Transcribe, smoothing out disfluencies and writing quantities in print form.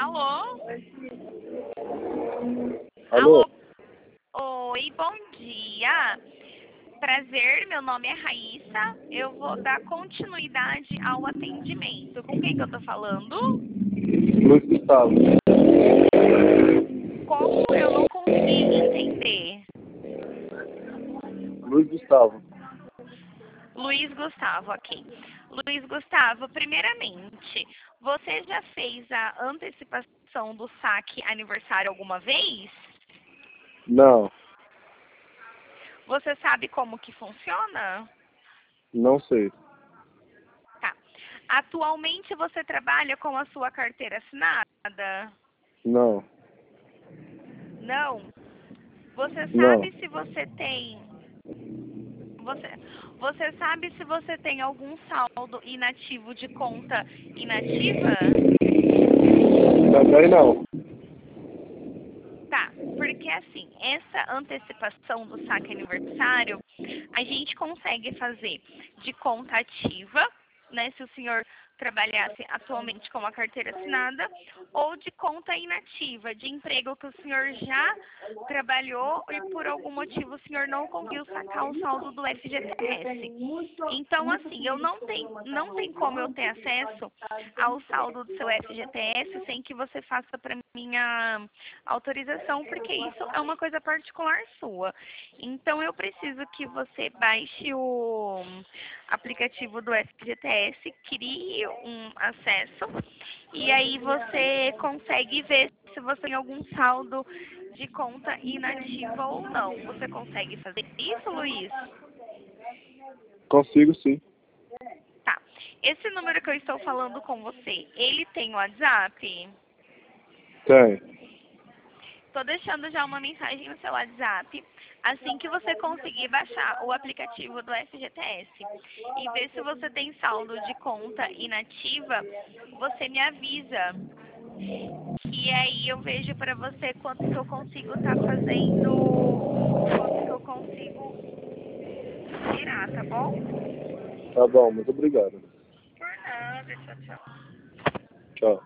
Alô? Alô? Oi, bom dia. Prazer, meu nome é Raíssa. Eu vou dar continuidade ao atendimento. Com quem que eu tô falando? Luiz Gustavo. Como eu não consegui entender? Luiz Gustavo. Luiz Gustavo, ok. Luiz Gustavo, primeiramente, você já fez a antecipação do saque aniversário alguma vez? Não, Você sabe como que funciona? não sei. Tá. Atualmente você trabalha com a sua carteira assinada? Não, Não. Você não. sabe se você tem. Você sabe se você tem algum saldo inativo de conta inativa? Também não. Tá, porque assim, essa antecipação do saque aniversário, a gente consegue fazer de conta ativa, né, se o senhor trabalhasse atualmente com a carteira assinada, ou de conta inativa, de emprego que o senhor já trabalhou e por algum motivo o senhor não conseguiu sacar o saldo do FGTS. Então, assim, eu não tem como eu ter acesso ao saldo do seu FGTS sem que você faça para minha autorização, porque isso é uma coisa particular sua. Então, eu preciso que você baixe o aplicativo do FGTS, crie um acesso, e aí você consegue ver se você tem algum saldo de conta inativa ou não. Você consegue fazer isso, Luiz? Consigo sim. Tá. Esse número que eu estou falando com você, ele tem WhatsApp? Tem. Estou deixando já uma mensagem no seu WhatsApp. Assim que você conseguir baixar o aplicativo do FGTS e ver se você tem saldo de conta inativa, você me avisa. E aí eu vejo para você quanto que eu consigo estar fazendo, quanto que eu consigo tirar, tá bom? Tá bom, muito obrigado. Por nada, tchau, tchau. Tchau.